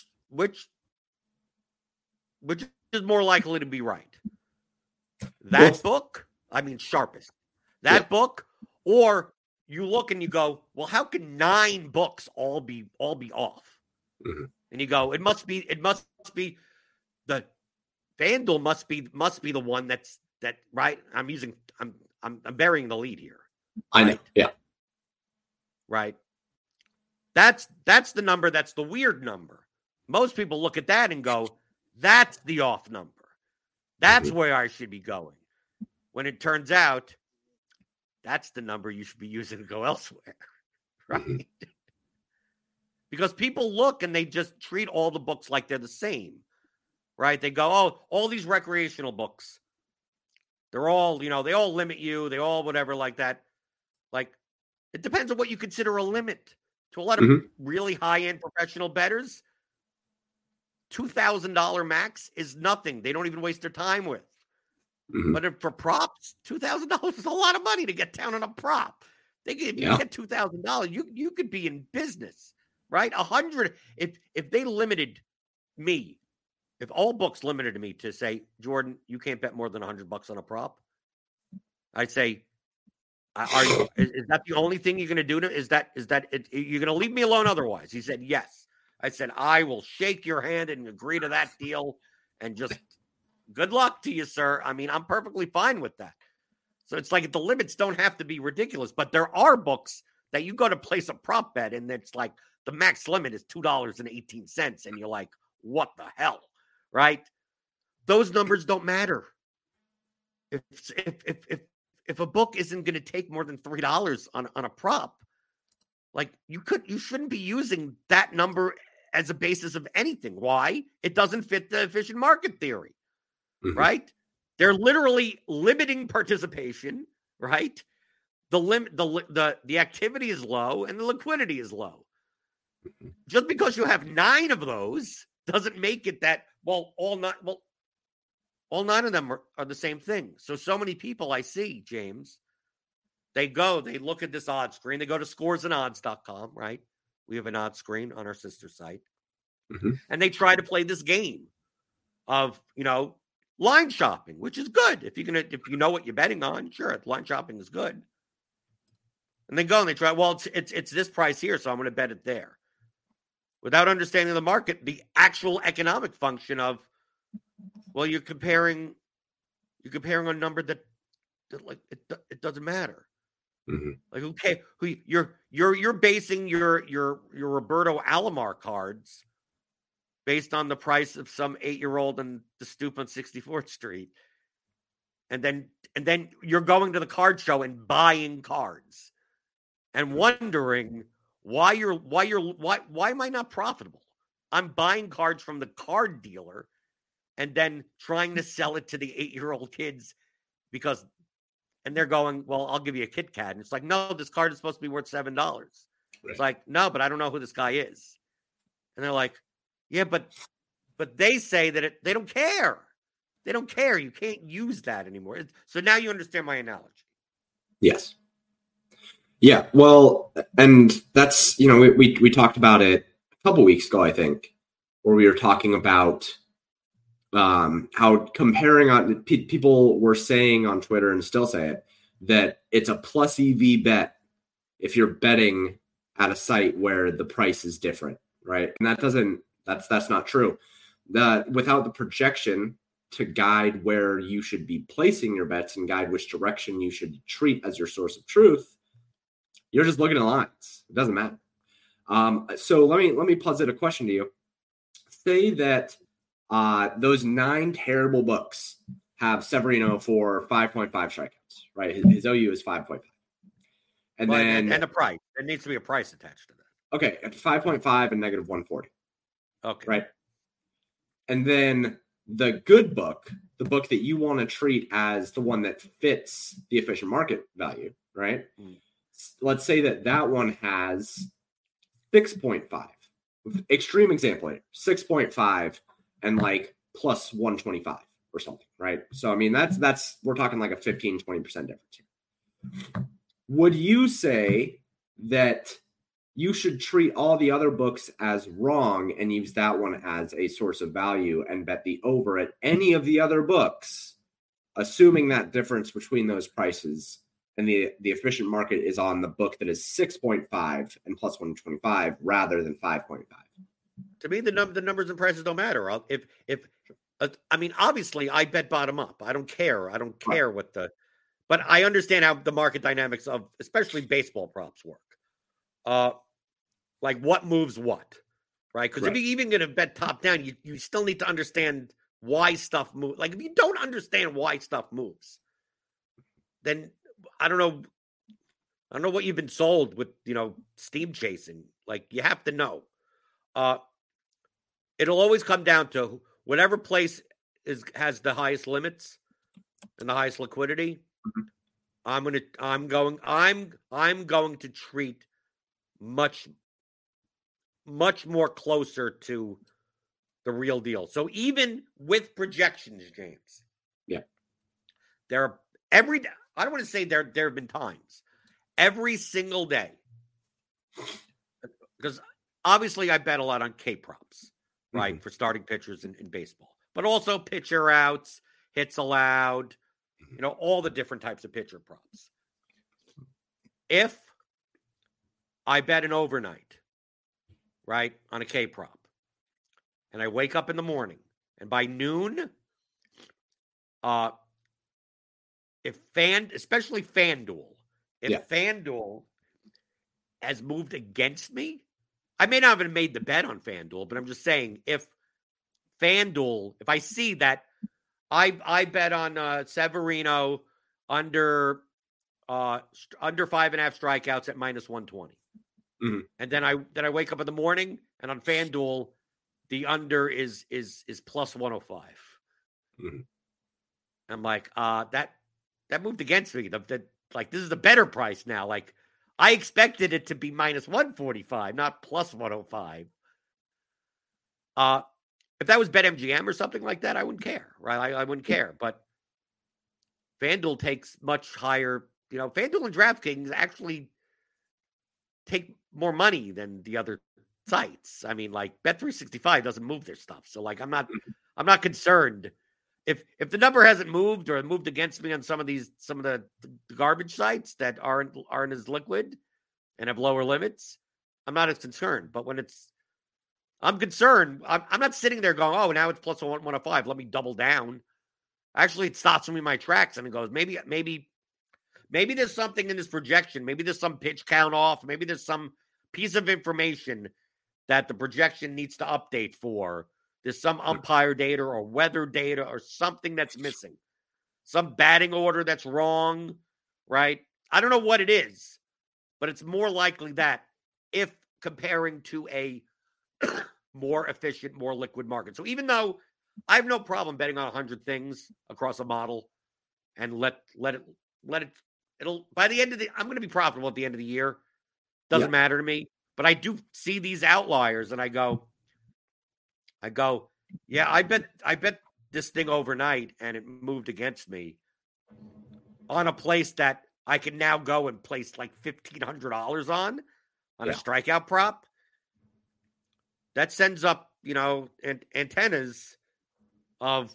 is more likely to be right? That book, I mean, sharpest. That book, or you look and you go, well, how can 9 books all be off? And you go, it must be the FanDuel must be the one that right. I'm burying the lead here. I know. Yeah. Right. That's the number. That's the weird number. Most people look at that and go, that's the off number. That's where I should be going. When it turns out, that's the number you should be using to go elsewhere. Right. Because people look and they just treat all the books like they're the same. Right. They go, oh, all these recreational books, they're all, they all limit you. They all whatever like that. Like, it depends on what you consider a limit. To a lot of really high-end professional bettors, $2,000 max is nothing. They don't even waste their time with. But for props, $2,000 is a lot of money to get down on a prop. If you get $2,000, you could be in business, right? 100. If they limited me, if all books limited me to say, Jordan, you can't bet more than $100 on a prop, I'd say, is that the only thing you're going to do? Is that you're going to leave me alone otherwise? He said, yes. I said, I will shake your hand and agree to that deal, and just good luck to you, sir. I mean, I'm perfectly fine with that. So it's like the limits don't have to be ridiculous, but there are books that you go to place a prop bet, and it's like the max limit is $2.18, and you're like, what the hell, right? Those numbers don't matter. If a book isn't going to take more than $3 on a prop, like you shouldn't be using that number as a basis of anything. Why? It doesn't fit the efficient market theory, right? They're literally limiting participation, right? The activity is low and the liquidity is low. Just because you have 9 of those doesn't make it that all 9 of them are the same thing. So many people I see, James, they look at this odds screen. They go to scoresandodds.com, right? We have an odd screen on our sister site. Mm-hmm. And they try to play this game of, line shopping, which is good. If you know what you're betting on, sure, line shopping is good. And they go and they try, well, it's this price here, so I'm going to bet it there. Without understanding the market, the actual economic function of, well, you're comparing a number that like it doesn't matter. Mm-hmm. Like, okay, you're basing your Roberto Alomar cards based on the price of some 8-year-old in the stoop on 64th Street. And then you're going to the card show and buying cards and wondering why am I not profitable? I'm buying cards from the card dealer and then trying to sell it to the 8-year-old kids and they're going, well, I'll give you a Kit Kat. And it's like, no, this card is supposed to be worth $7. Right. It's like, no, but I don't know who this guy is. And they're like, yeah, but they say that they don't care. They don't care. You can't use that anymore. So now you understand my analogy. Yes. Yeah. Well, and that's, we talked about it a couple weeks ago, I think, where we were talking about how comparing on people were saying on Twitter and still say it, that it's a plus EV bet if you're betting at a site where the price is different. Right. And that's not true. Without the projection to guide where you should be placing your bets and guide which direction you should treat as your source of truth, you're just looking at lines. It doesn't matter. So let me posit a question to you. Say that those 9 terrible books have Severino for 5.5 strikeouts, right? His OU is 5.5. And the price. There needs to be a price attached to that. Okay, at 5.5 and negative 140. Okay. Right. And then the good book, the book that you want to treat as the one that fits the efficient market value, right? Mm. Let's say that one has 6.5. Extreme example here, 6.5 and like plus 125 or something, right? So, I mean, that's we're talking like a 15, 20% difference here. Would you say that you should treat all the other books as wrong and use that one as a source of value and bet the over at any of the other books, assuming that difference between those prices and the efficient market is on the book that is 6.5 and plus 125 rather than 5.5? To me, the numbers and prices don't matter. Obviously, I bet bottom up. I don't care. Right. But I understand how the market dynamics of especially baseball props work. Like what moves what, right? Because if you're even going to bet top down, you still need to understand why stuff moves. Like if you don't understand why stuff moves, then I don't know what you've been sold with, steam chasing. Like you have to know. It'll always come down to whatever place has the highest limits and the highest liquidity. Mm-hmm. I'm going to treat much more closer to the real deal. So even with projections, James. Yeah. I don't want to say there have been times. Every single day. Because obviously I bet a lot on K props, right? Mm-hmm. For starting pitchers in baseball. But also pitcher outs, hits allowed, all the different types of pitcher props. If I bet an overnight, right, on a K prop, and I wake up in the morning, and by noon, especially FanDuel, FanDuel has moved against me, I may not have made the bet on FanDuel, but I'm just saying if I see that I bet on Severino under 5.5 strikeouts at minus 120. Mm-hmm. And then I wake up in the morning and on FanDuel, the under is plus 105. Mm-hmm. I'm like, that moved against me. Like this is a better price now. Like I expected it to be minus 145, not plus 105. If that was BetMGM or something like that, I wouldn't care, right? I wouldn't care. But FanDuel takes much higher, FanDuel and DraftKings actually take more money than the other sites. I mean, like Bet365 doesn't move their stuff. So like I'm not concerned. If the number hasn't moved or moved against me on some of the garbage sites that aren't as liquid and have lower limits, I'm not as concerned. But when I'm concerned. I'm not sitting there going, oh, now it's plus 105. Let me double down. Actually, it stops me in my tracks and it goes, maybe there's something in this projection. Maybe there's some pitch count off. Maybe there's some piece of information that the projection needs to update for. There's some umpire data or weather data or something that's missing. Some batting order that's wrong, right? I don't know what it is, but it's more likely that if comparing to a more efficient, more liquid market. So even though I have no problem betting on 100 things across a model and it'll by the end of I'm going to be profitable at the end of the year. Doesn't matter to me, but I do see these outliers and I go, yeah, I bet this thing overnight and it moved against me on a place that I can now go and place like $1,500 on a strikeout prop. That sends up, antennas of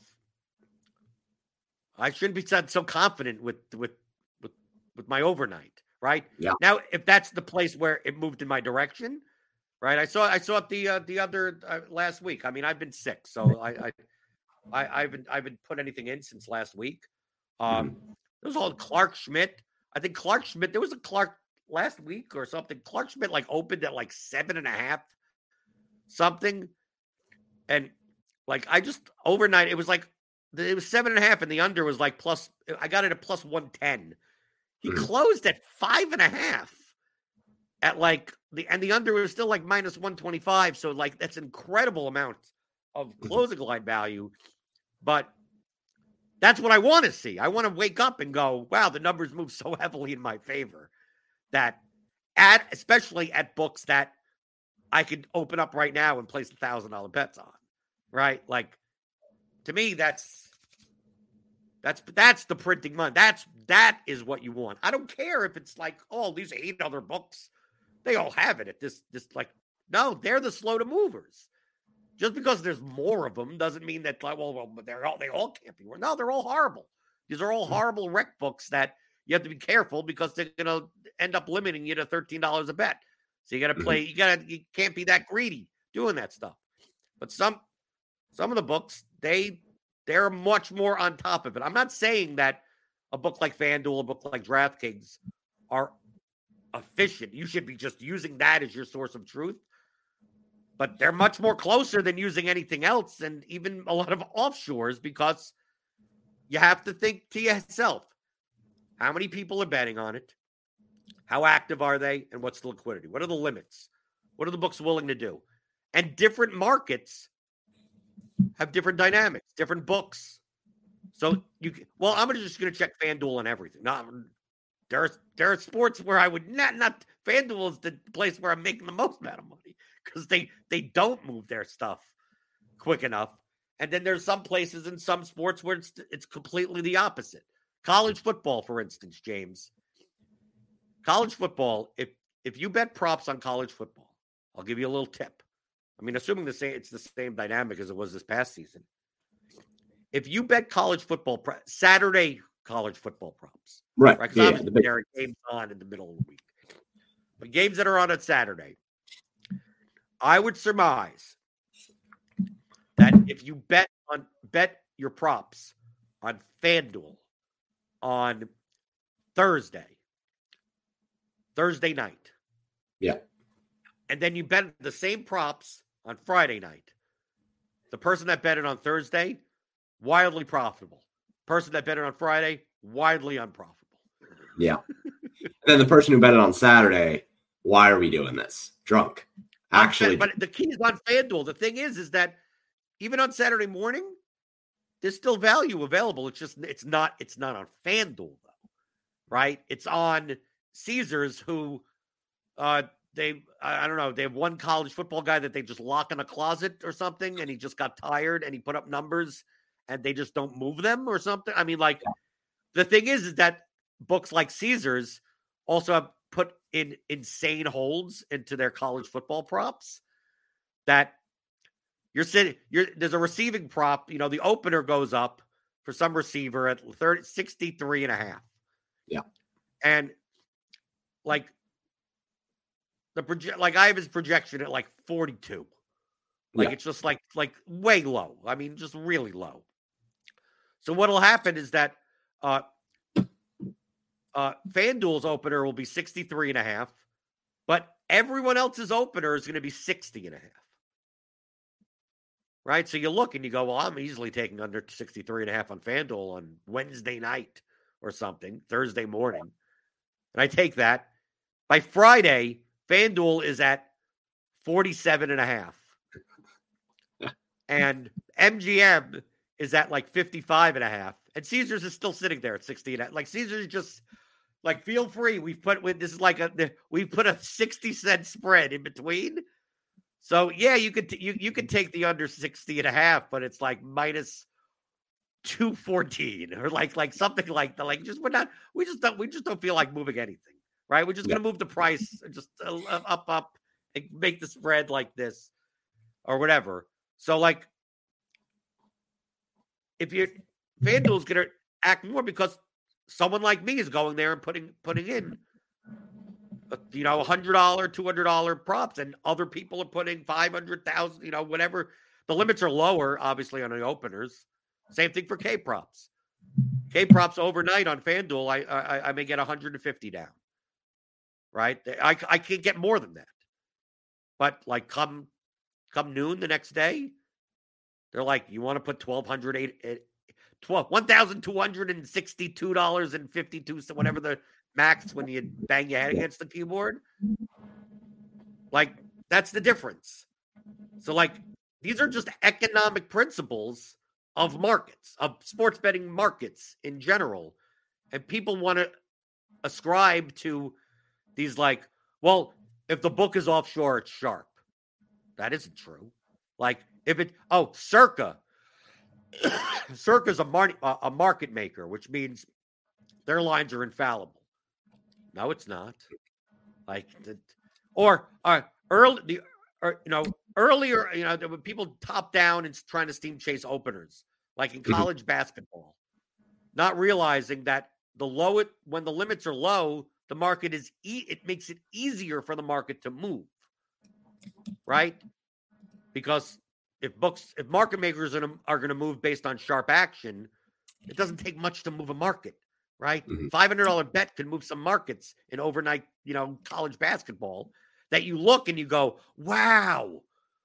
I shouldn't be so confident with my overnight, right? Yeah. Now, if that's the place where it moved in my direction, right? I saw it the other last week. I mean, I've been sick, so I haven't put anything in since last week. There was all Clark Schmidt. I think Clark Schmidt. There was a Clark last week or something. Clark Schmidt opened at 7.5 something, and I just overnight it was 7.5 and the under was plus. I got it at plus 110. He closed at 5.5 at the under was still minus 125. So that's an incredible amount of closing line value. But that's what I want to see. I want to wake up and go, wow, the numbers move so heavily in my favor that especially at books that I could open up right now and place $1,000 bets on, right? To me, that's the printing money. That is what you want. I don't care if it's these 8 other books, they all have it at this no, they're the slow to movers. Just because there's more of them doesn't mean that they all can't be. No, they're all horrible. These are all horrible rec books that you have to be careful because they're going to end up limiting you to $13 a bet. So you got to play. You can't be that greedy doing that stuff. But some of the books, they're much more on top of it. I'm not saying that a book like FanDuel, a book like DraftKings are efficient. You should be just using that as your source of truth. But they're much more closer than using anything else, and even a lot of offshores, because you have to think to yourself, how many people are betting on it? How active are they? And what's the liquidity? What are the limits? What are the books willing to do? And different markets have different dynamics, different books. So I'm just going to check FanDuel and everything. No, there are sports where I would not FanDuel is the place where I'm making the most amount of money because they don't move their stuff quick enough. And then there's some places in some sports where it's completely the opposite. College football, for instance, James. College football, if you bet props on college football, I'll give you a little tip. I mean, assuming it's the same dynamic as it was this past season. If you bet college football, Saturday college football props, right? Because there are games on in the middle of the week. But games that are on Saturday, I would surmise that if you bet your props on FanDuel on Thursday night. Yeah. And then you bet the same props on Friday night. The person that betted on Thursday, wildly profitable. Person that betted on Friday, wildly unprofitable. Yeah. And then the person who betted on Saturday, why are we doing this? Drunk. Actually. But the key is on FanDuel. The thing is that even on Saturday morning, there's still value available. It's just it's not on FanDuel though. Right? It's on Caesars, who I don't know, they have one college football guy that they just lock in a closet or something, and he just got tired and he put up numbers and they just don't move them or something. I mean, the thing is that books like Caesars also have put in insane holds into their college football props that there's a receiving prop, the opener goes up for some receiver at 63.5. Yeah. And like I have his projection at like 42. It's just like way low. I mean, just really low. So what'll happen is that FanDuel's opener will be 63.5, but everyone else's opener is going to be 60.5. Right? So you look and you go, well, I'm easily taking under 63.5 on FanDuel on Wednesday night or something, Thursday morning. And I take that. By Friday, FanDuel is at 47.5. And MGM is at like 55.5. And Caesars is still sitting there at 60.5. Like Caesars just like, feel free. We've put a 60-cent spread in between. So yeah, you could take the under 60.5, but it's like minus 214 or like something like that. Like we just don't feel like moving anything, right? We're just gonna move the price just up and make the spread like this or whatever. So like, if FanDuel's gonna act more because someone like me is going there and putting in $100, $200 props, and other people are putting 500,000, whatever. The limits are lower, obviously, on the openers. Same thing for K props. K props overnight on FanDuel, I may get 150 down. Right? I can't get more than that. But like come noon the next day, they're like, you want to put $1,262.52, whatever the max when you bang your head against the keyboard. Like, that's the difference. So, like, these are just economic principles of markets, of sports betting markets in general. And people want to ascribe to these, like, well, if the book is offshore, it's sharp. That isn't true. Like, Circa. Circa's a market maker, which means their lines are infallible. No, it's not. Like, earlier, when people top down and trying to steam chase openers, like in college basketball, not realizing that when the limits are low, the market it makes it easier for the market to move, right? Because if market makers are going to move based on sharp action, it doesn't take much to move a market. Right? $500 bet can move some markets in overnight, college basketball that you look and you go, wow.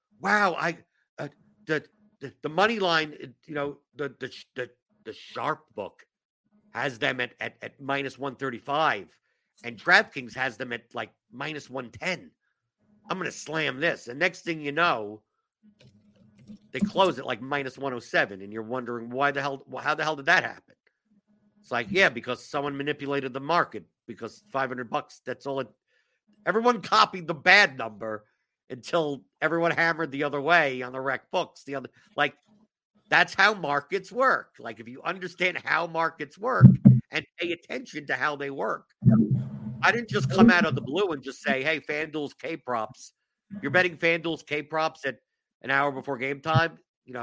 The money line, the sharp book has them at minus 135 and DraftKings has them at like minus 110. I'm going to slam this. And next thing you know, they close at like minus 107 and you're wondering how the hell did that happen? It's like, yeah, because someone manipulated the market because $500, that's all it. Everyone copied the bad number until everyone hammered the other way on the rec books. That's how markets work. Like, if you understand how markets work and pay attention to how they work. I didn't just come out of the blue and just say, hey, FanDuel's K-props. You're betting FanDuel's K-props at an hour before game time.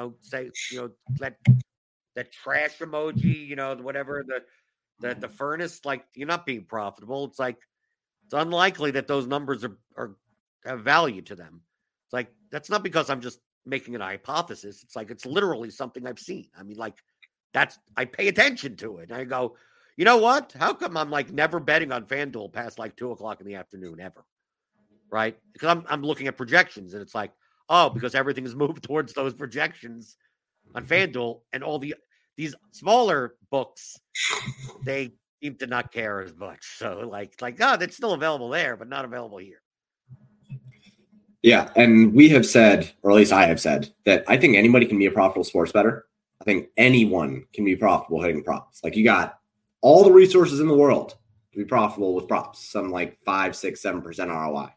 That trash emoji, whatever, the furnace, like, you're not being profitable. It's like, it's unlikely that those numbers have value to them. It's like, that's not because I'm just making an hypothesis. It's like, it's literally something I've seen. I mean, like, I pay attention to it. And I go, you know what? How come I'm like never betting on FanDuel past like 2:00 in the afternoon ever? Right? Because I'm looking at projections and it's like, oh, because everything is moved towards those projections on FanDuel, and all these smaller books, they seem to not care as much. So like, that's still available there, but not available here. Yeah, and we have said, or at least I have said, that I think anybody can be a profitable sports bettor. I think anyone can be profitable hitting props. Like, you got all the resources in the world to be profitable with props, some like 5, 6, 7% ROI.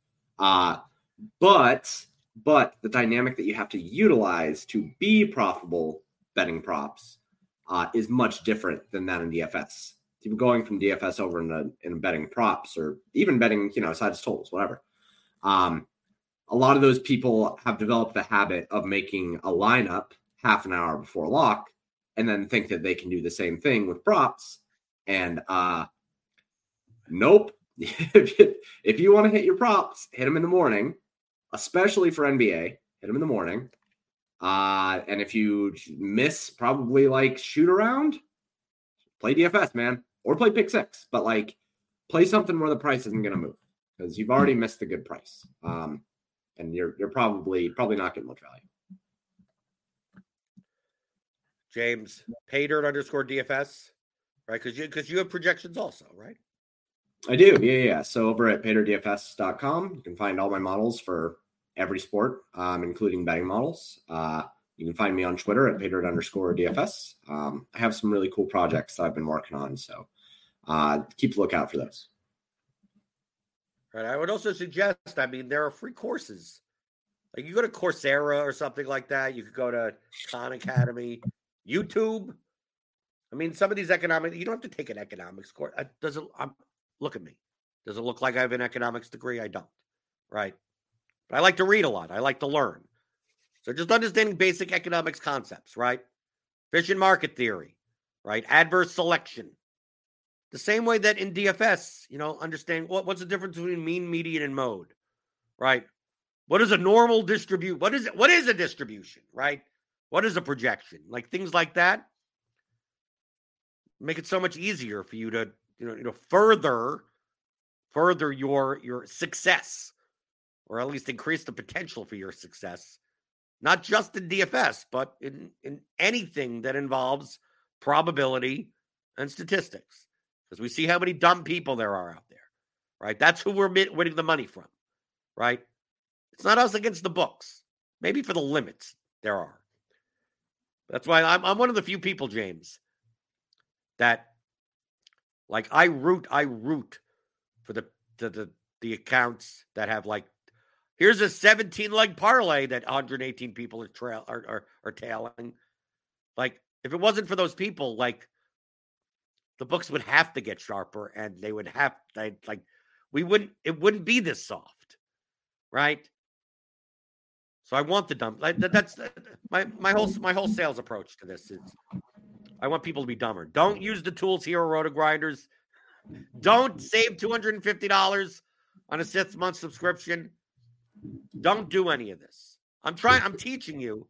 But the dynamic that you have to utilize to be profitable betting props is much different than that in DFS. going from DFS over in betting props or even betting, sides totals, whatever. A lot of those people have developed the habit of making a lineup half an hour before lock and then think that they can do the same thing with props. And nope. If you want to hit your props, hit them in the morning, especially for NBA, hit them in the morning. And if you miss probably like shoot around, play DFS, man, or play pick six, but like play something where the price isn't going to move because you've already missed the good price. And you're probably not getting much value. James, paydirt_DFS, right? Because you have projections also, right? I do. Yeah. So over at paydrdfs.com, you can find all my models for every sport, including betting models. You can find me on Twitter at paydirt_DFS. I have some really cool projects that I've been working on. So keep a lookout for those. Right. I would also suggest, there are free courses. Like you go to Coursera or something like that. You could go to Khan Academy, YouTube. Some of these you don't have to take an economics course. Look at me. Does it look like I have an economics degree? I don't. Right. But I like to read a lot. I like to learn. So just understanding basic economics concepts, right? Efficient market theory, right? Adverse selection. The same way that in DFS, understand what's the difference between mean, median, and mode, right? What is a normal distribution? What is a distribution, right? What is a projection? Like things like that make it so much easier for you to, further your success, or at least increase the potential for your success, not just in DFS, but in anything that involves probability and statistics. Because we see how many dumb people there are out there, right? That's who we're winning the money from, right? It's not us against the books. Maybe for the limits there are. That's why I'm one of the few people, James, that like I root for the accounts that have like, here's a 17-leg parlay that 118 people are tailing. Like if it wasn't for those people, like the books would have to get sharper, and they would have it wouldn't be this soft, right? So I want the dumb. That's my whole sales approach to this is I want people to be dumber. Don't use the tools here, Roto Grinders. Don't save $250 on a 6-month subscription. Don't do any of this. I'm teaching you.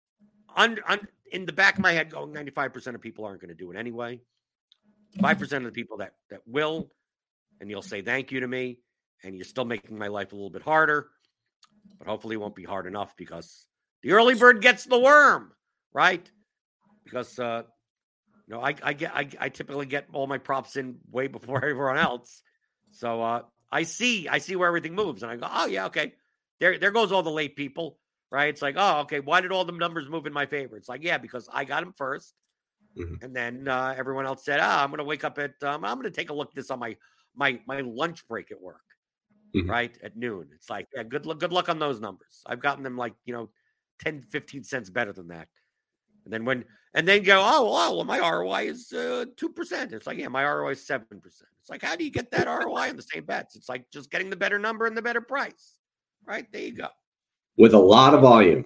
In the back of my head, going 95% of people aren't going to do it anyway. 5% of the people that will, and you'll say thank you to me, and you're still making my life a little bit harder, but hopefully it won't be hard enough because the early bird gets the worm, right? Because I typically get all my props in way before everyone else, so I see where everything moves, and I go, oh yeah, okay, there goes all the late people, right? It's like, oh okay, why did all the numbers move in my favor? It's like, yeah, because I got them first. Mm-hmm. And then everyone else said, I'm going to wake up at, I'm going to take a look at this on my lunch break at work, mm-hmm. right, at noon. It's like, yeah, good luck on those numbers. I've gotten them like, 10, 15 cents better than that. And then go, well, my ROI is 2%. It's like, yeah, my ROI is 7%. It's like, how do you get that ROI on the same bets? It's like just getting the better number and the better price, right? There you go. With a lot of volume.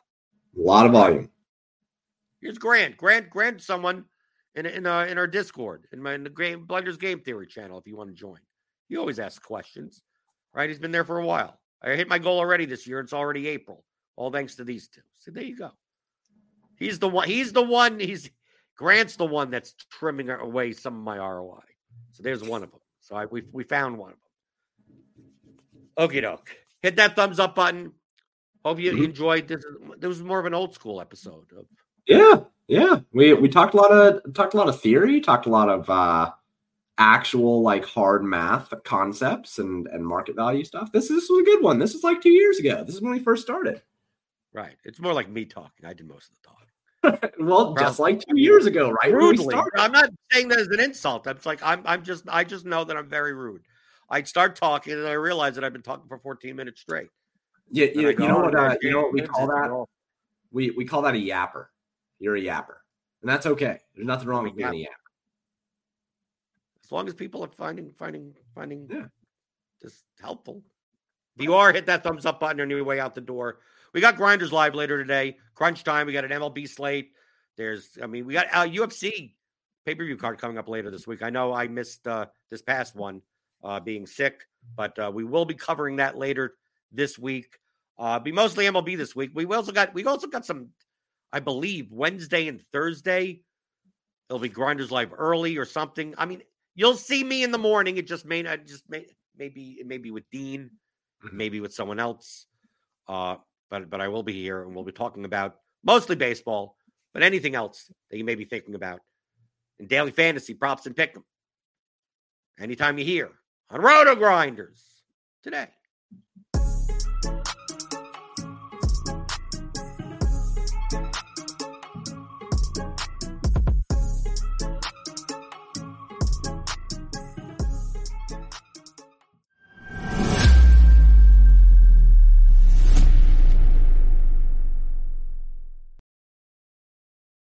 Here's Grant. Grant, someone in our Discord, in the Blenders Game Theory channel, if you want to join. He always asks questions, right? He's been there for a while. I hit my goal already this year. It's already April. All thanks to these two. So there you go. He's the one. Grant's the one that's trimming away some of my ROI. So there's one of them. So we found one of them. Okie doke. Hit that thumbs up button. Hope you enjoyed this. This was more of an old school episode of. Yeah. We talked a lot of theory, talked a lot of actual like hard math concepts and market value stuff. This was a good one. This is like 2 years ago. This is when we first started. Right. It's more like me talking. I did most of the talking. Well, just like 2 years ago, right? Rudely. I'm not saying that as an insult. It's like I just know that I'm very rude. I'd start talking and I realize that I've been talking for 14 minutes straight. Yeah, you know what we call that? We call that a yapper. You're a yapper. And that's okay. There's nothing wrong with being a yapper. As long as people are finding Yeah. this helpful. If you are, hit that thumbs up button on your way out the door. We got Grinders Live later today. Crunch time. We got an MLB slate. We got a UFC pay-per-view card coming up later this week. I know I missed this past one being sick, but we will be covering that later this week. Be mostly MLB this week. We also got some, I believe, Wednesday and Thursday. It'll be Grinders Live early or something. I mean, you'll see me in the morning. It just may be with Dean, maybe with someone else. But I will be here, and we'll be talking about mostly baseball, but anything else that you may be thinking about in daily fantasy, props, and pick 'em. Anytime you hear on Roto Grinders today.